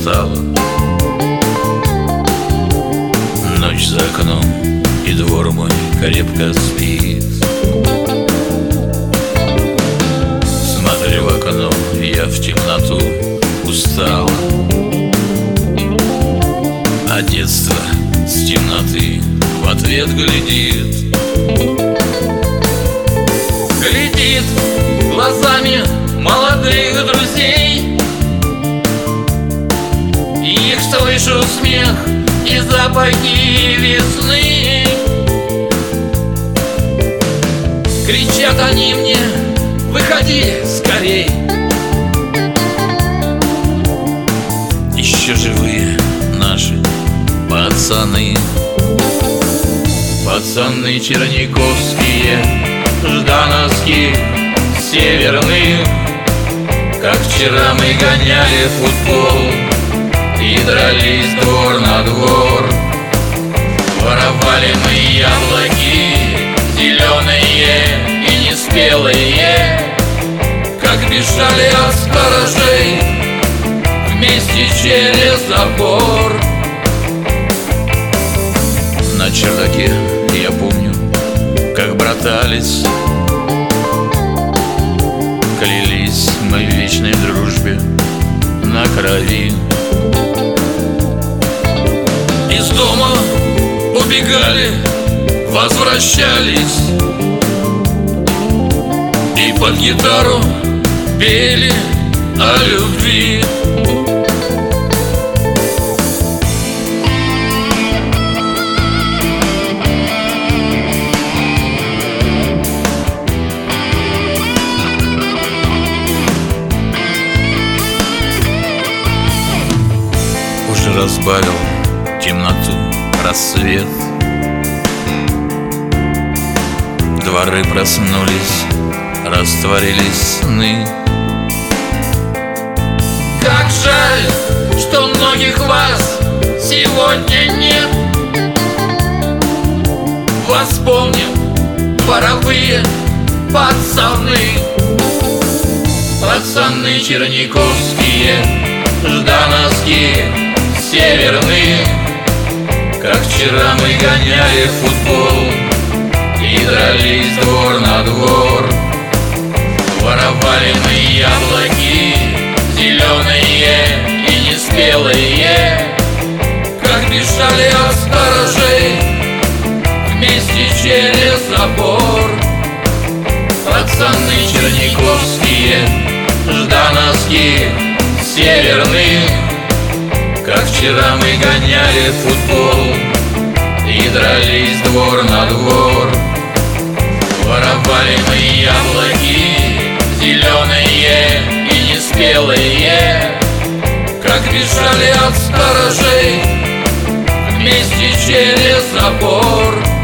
устала. Ночь за окном, и двор мой крепко спит. Смотрю в окно, я в темноту устала. А детство с темноты в ответ глядит. Глядит глазами молодых друзей. Их слышу смех и запахи весны. Кричат они мне: выходи скорей. Еще живые наши пацаны. Пацаны черниковские, ждановские, северные. Как вчера мы гоняли футбол и дрались двор на двор. Воровали мы яблоки зеленые и неспелые. Как бежали от сторожей вместе через забор. На чердаке я помню, как братались. Клялись мы в вечной дружбе на крови. Из дома убегали, возвращались и под гитару пели о любви. Уже разбавил темноту рассвет. Дворы проснулись, растворились сны. Как жаль, что многих вас сегодня нет. Вас вспомним дворовые пацаны. Пацаны черниковские, ждановские, северные. Как вчера мы гоняли футбол и дрались двор на двор. Воровали мы яблоки зеленые и неспелые. Как бежали от сторожей вместе через забор. Пацаны черниковские, ждановские, северные. Как вчера мы гоняли футбол и дрались двор на двор. Воровали мы яблоки зеленые и неспелые. Как бежали от сторожей вместе через забор.